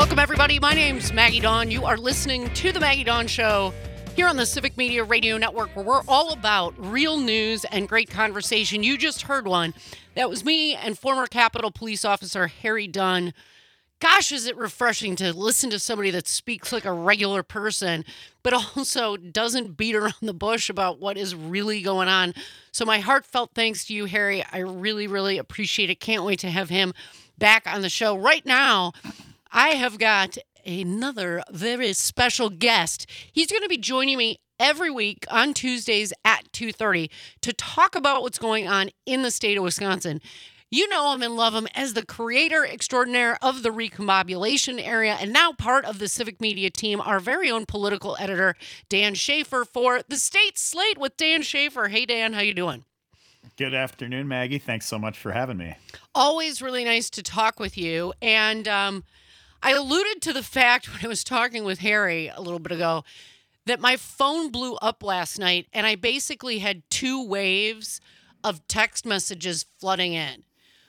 Welcome, everybody. My name's Maggie Dawn. You are listening to The Maggie Dawn Show here on the Civic Media Radio Network, where we're all about real news and great conversation. You just heard one. That was me and former Capitol Police Officer Harry Dunn. Gosh, is it refreshing to listen to somebody that speaks like a regular person, but also doesn't beat around the bush about what is really going on. So my heartfelt thanks to you, Harry. I really, really appreciate it. Can't wait to have him back on the show. Right now, I have got another very special guest. He's going to be joining me every week on Tuesdays at 2:30 to talk about what's going on in the state of Wisconsin. You know him and love him as the creator extraordinaire of the Recombobulation Area and now part of the Civic Media team, our very own political editor, Dan Schaefer, for The State Slate with Dan Schaefer. Hey, Dan, how you doing? Good afternoon, Maggie. Thanks so much for having me. Always really nice to talk with you. And I alluded to the fact when I was talking with Harry a little bit ago that my phone blew up last night and I basically had two waves of text messages flooding in.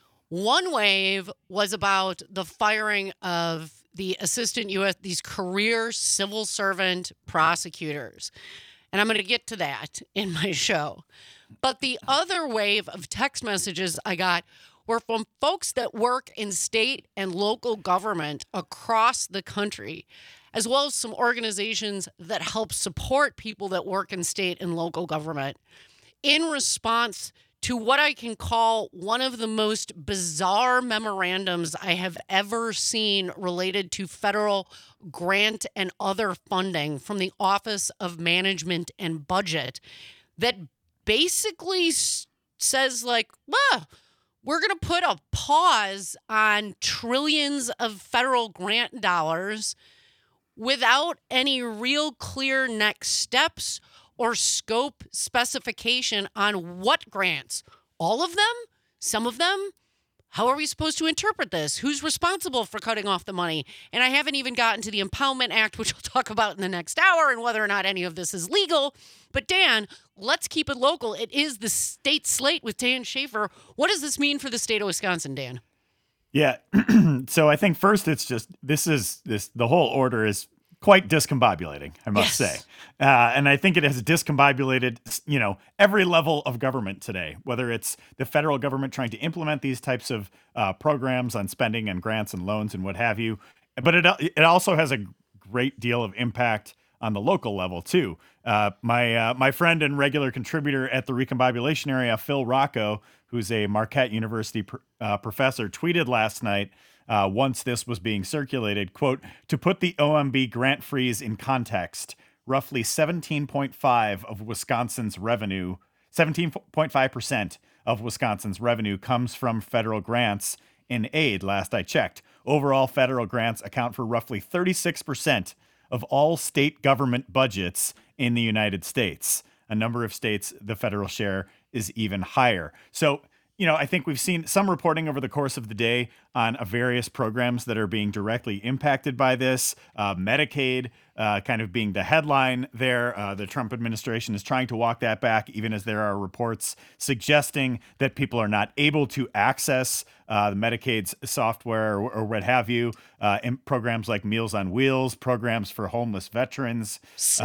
One wave was about the firing of the assistant these career civil servant prosecutors. And I'm going to get to that in my show. But the other wave of text messages I got were from folks that work in state and local government across the country, as well as some organizations that help support people that work in state and local government in response to what I can call one of the most bizarre memorandums I have ever seen related to federal grant and other funding from the Office of Management and Budget that basically says like, well, we're going to put a pause on trillions of federal grant dollars without any real clear next steps or scope specification on what grants. All of them? Some of them? How are we supposed to interpret this? Who's responsible for cutting off the money? And I haven't even gotten to the Impoundment Act, which we'll talk about in the next hour, and whether or not any of this is legal. But Dan, let's keep it local. It is the State Slate with Dan Schaefer. What does this mean for the state of Wisconsin, Dan? Yeah. So I think first it's just, the whole order is quite discombobulating, I must say. And I think it has discombobulated, every level of government today, whether it's the federal government trying to implement these types of programs on spending and grants and loans and what have you. But it also has a great deal of impact on the local level, too. My friend and regular contributor at the Recombobulation Area, Phil Rocco, who's a Marquette University professor, tweeted last night, once this was being circulated, quote, to put the OMB grant freeze in context, roughly 17.5% of Wisconsin's revenue comes from federal grants in aid, last I checked. Overall, federal grants account for roughly 36% of all state government budgets in the United States. A number of states, the federal share is even higher. So, I think we've seen some reporting over the course of the day on various programs that are being directly impacted by this. Medicaid kind of being the headline there. The Trump administration is trying to walk that back, even as there are reports suggesting that people are not able to access the Medicaid's software or what have you. In programs like Meals on Wheels, programs for homeless veterans.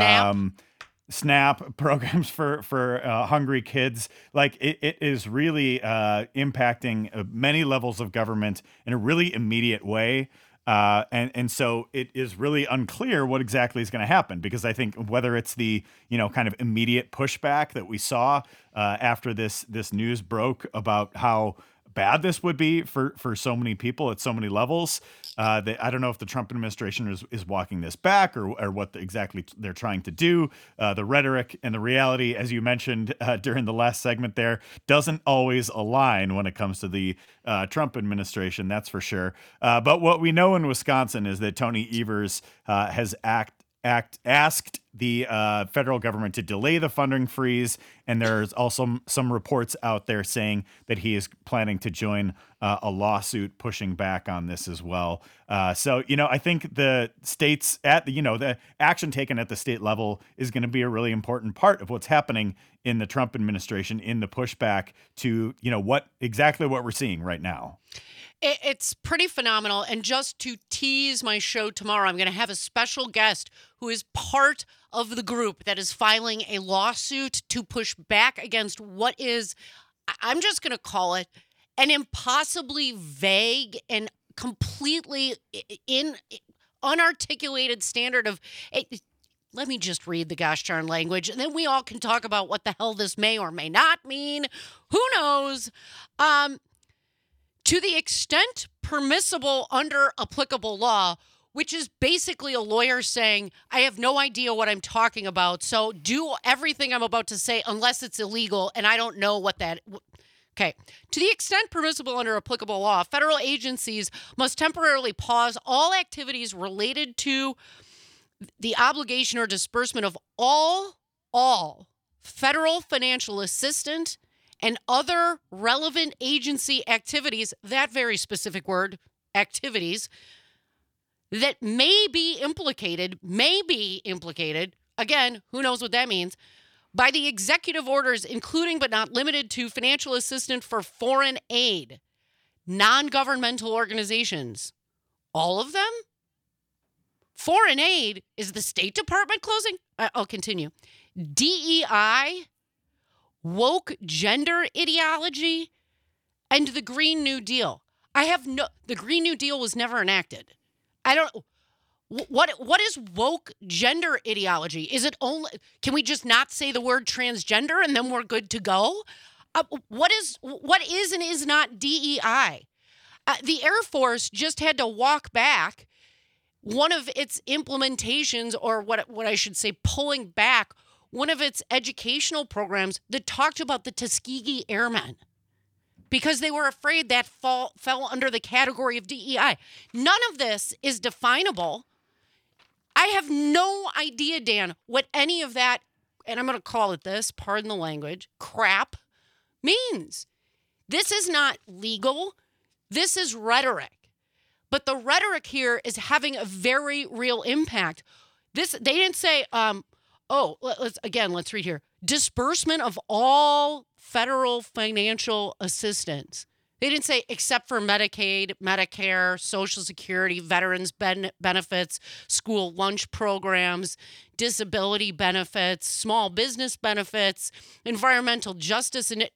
SNAP programs for hungry kids. Like it is really impacting many levels of government in a really immediate way. And so it is really unclear what exactly is going to happen, because I think whether it's the, kind of immediate pushback that we saw after this news broke about how bad this would be for so many people at so many levels. I don't know if the Trump administration is walking this back or what exactly they're trying to do. The rhetoric and the reality, as you mentioned during the last segment there, doesn't always align when it comes to the Trump administration, that's for sure. But what we know in Wisconsin is that Tony Evers has asked the federal government to delay the funding freeze, and there's also some reports out there saying that he is planning to join a lawsuit pushing back on this as well. So, I think the states the action taken at the state level is going to be a really important part of what's happening in the Trump administration in the pushback to, what we're seeing right now. It's pretty phenomenal. And just to tease my show tomorrow, I'm going to have a special guest who is part of the group that is filing a lawsuit to push back against what is, I'm just going to call it, an impossibly vague and completely unarticulated standard of, let me just read the gosh darn language, and then we all can talk about what the hell this may or may not mean. Who knows? To the extent permissible under applicable law, which is basically a lawyer saying, I have no idea what I'm talking about, so do everything I'm about to say unless it's illegal, and I don't know what that... Okay. To the extent permissible under applicable law, federal agencies must temporarily pause all activities related to the obligation or disbursement of all federal financial assistance and other relevant agency activities, that very specific word, activities, that may be implicated, again, who knows what that means, by the executive orders, including but not limited to financial assistance for foreign aid, non-governmental organizations. All of them? Foreign aid is the State Department closing? I'll continue. DEI, woke gender ideology, and the Green New Deal. The Green New Deal was never enacted. What is woke gender ideology? Is it only, can we just not say the word transgender and then we're good to go? What is and is not DEI? The Air Force just had to walk back one of its implementations, or what I should say, pulling back one of its educational programs that talked about the Tuskegee Airmen because they were afraid that fell under the category of DEI. None of this is definable. I have no idea, Dan, what any of that, and I'm going to call it this, pardon the language, crap means. This is not legal. This is rhetoric. But the rhetoric here is having a very real impact. They didn't say, let's read here. Disbursement of all federal financial assistance. They didn't say except for Medicaid, Medicare, Social Security, veterans benefits, school lunch programs, disability benefits, small business benefits, environmental justice. And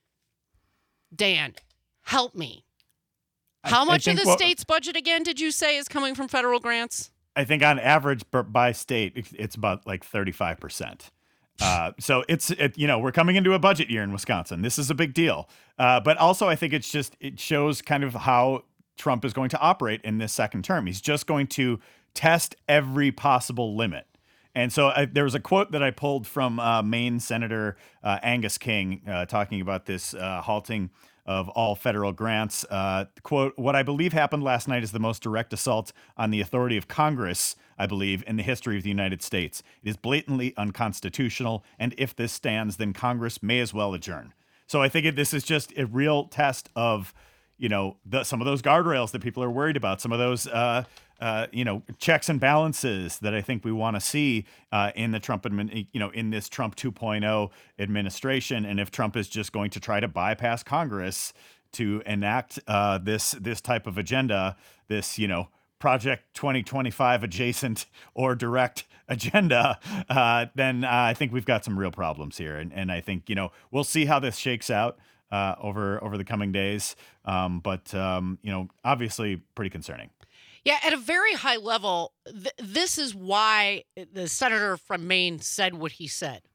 Dan, help me. How much of the state's budget, again, did you say is coming from federal grants? I think on average by state, it's about like 35%. So we're coming into a budget year in Wisconsin. This is a big deal. But also I think it shows kind of how Trump is going to operate in this second term. He's just going to test every possible limit. And so there was a quote that I pulled from Maine Senator Angus King talking about this halting of all federal grants. Quote, "What I believe happened last night is the most direct assault on the authority of Congress, I believe, in the history of the United States. It is blatantly unconstitutional, and if this stands, then Congress may as well adjourn." So I think this is just a real test of, some of those guardrails that people are worried about, some of those, checks and balances that I think we want to see in the Trump, in this Trump 2.0 administration. And if Trump is just going to try to bypass Congress to enact this type of agenda, this, Project 2025 adjacent or direct agenda, then I think we've got some real problems here. And I think, we'll see how this shakes out over the coming days. But obviously pretty concerning. Yeah, at a very high level, this is why the senator from Maine said what he said.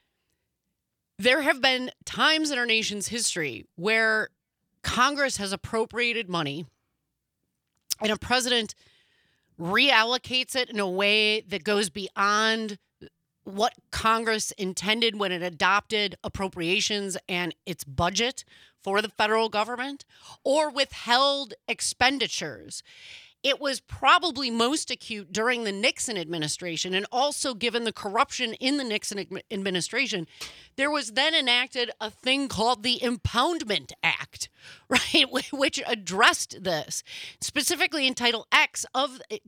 There have been times in our nation's history where Congress has appropriated money and a president reallocates it in a way that goes beyond what Congress intended when it adopted appropriations and its budget for the federal government, or withheld expenditures. It was probably most acute during the Nixon administration, and also given the corruption in the Nixon administration, there was then enacted a thing called the Impoundment Act, right, which addressed this. Specifically in Title 10 of the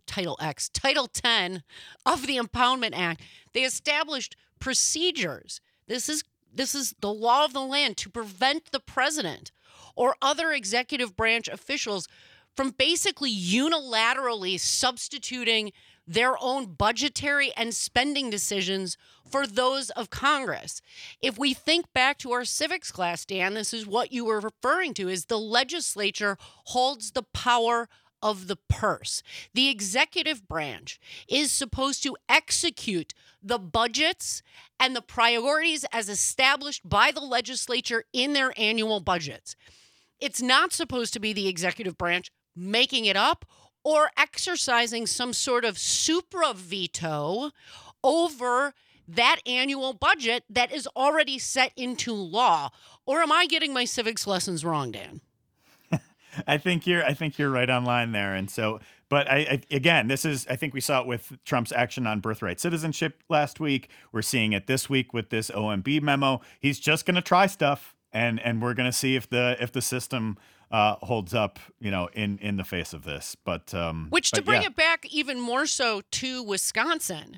Impoundment Act, they established procedures. This is this is the law of the land to prevent the president or other executive branch officials from basically unilaterally substituting their own budgetary and spending decisions for those of Congress. If we think back to our civics class, Dan, this is what you were referring to, is the legislature holds the power of the purse. The executive branch is supposed to execute the budgets and the priorities as established by the legislature in their annual budgets. It's not supposed to be the executive branch making it up or exercising some sort of supra veto over that annual budget that is already set into law. Or am I getting my civics lessons wrong, Dan? I think you're right on line there. And so, but again, I think we saw it with Trump's action on birthright citizenship last week. We're seeing it this week with this OMB memo. He's just going to try stuff, and we're going to see if the system holds up, in the face of this. But to bring it back even more so to Wisconsin,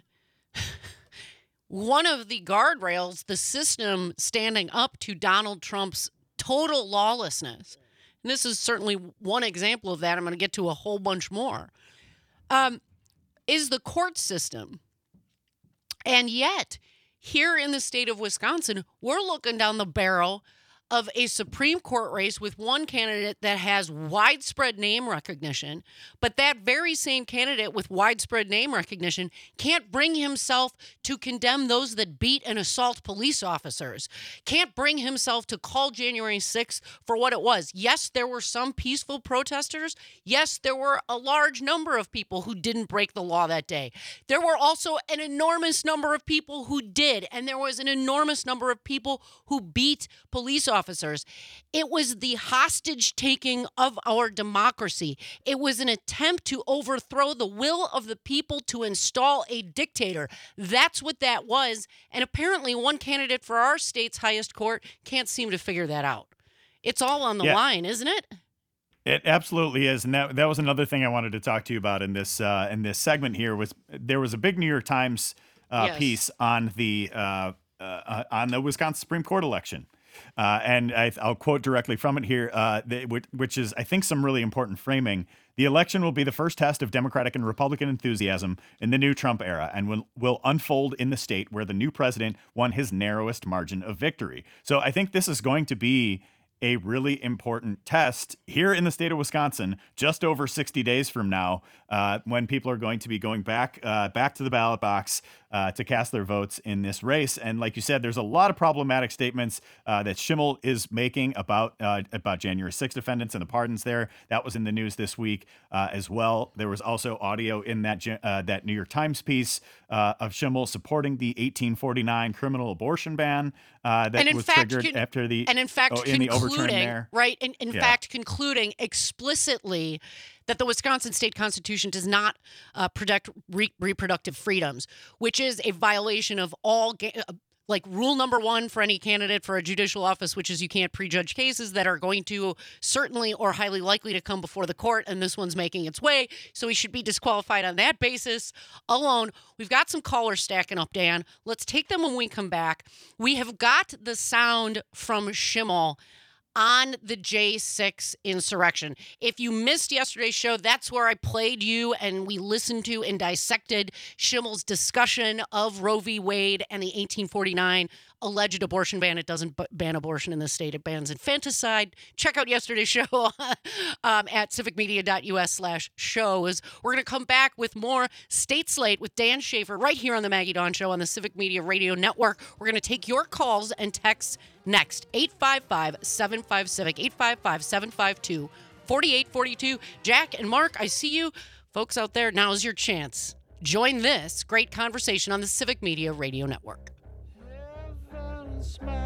one of the guardrails, the system standing up to Donald Trump's total lawlessness, and this is certainly one example of that, I'm going to get to a whole bunch more, is the court system. And yet, here in the state of Wisconsin, we're looking down the barrel of a Supreme Court race with one candidate that has widespread name recognition, but that very same candidate with widespread name recognition can't bring himself to condemn those that beat and assault police officers, can't bring himself to call January 6th for what it was. Yes, there were some peaceful protesters. Yes, there were a large number of people who didn't break the law that day. There were also an enormous number of people who did, and there was an enormous number of people who beat police officers. It was the hostage taking of our democracy. It was an attempt to overthrow the will of the people to install a dictator. That's what that was. And apparently one candidate for our state's highest court can't seem to figure that out. It's all on the line, isn't it? It absolutely is, and that was another thing I wanted to talk to you about in this segment here. There was a big New York Times piece on the Wisconsin Supreme Court election. And I'll quote directly from it here, which is, I think, some really important framing. The election will be the first test of Democratic and Republican enthusiasm in the new Trump era and will unfold in the state where the new president won his narrowest margin of victory. So I think this is going to be a really important test here in the state of Wisconsin, just over 60 days from now, when people are going to be going back to the ballot box to cast their votes in this race. And like you said, there's a lot of problematic statements that Schimmel is making about January 6th defendants and the pardons there. That was in the news this week as well. There was also audio in that New York Times piece of Schimmel supporting the 1849 criminal abortion ban that was triggered after the overturn there. Right. And in fact, concluding explicitly that the Wisconsin state constitution does not protect reproductive freedoms, which is a violation of all rule number one for any candidate for a judicial office, which is you can't prejudge cases that are going to certainly or highly likely to come before the court. And this one's making its way. So he should be disqualified on that basis alone. We've got some callers stacking up, Dan. Let's take them when we come back. We have got the sound from Schimmel on the J6 insurrection. If you missed yesterday's show, that's where I played you and we listened to and dissected Schimmel's discussion of Roe v. Wade and the 1849 alleged abortion ban. It doesn't ban abortion in this state. It bans infanticide. Check out yesterday's show at civicmedia.us/shows. We're going to come back with more State Slate with Dan Schaefer right here on the Maggie Dawn Show on the Civic Media Radio Network. We're going to take your calls and texts next. 855-75-CIVIC, 855-752-4842. Jack and Mark, I see you. Folks out there, now's your chance. Join this great conversation on the Civic Media Radio Network. Smile.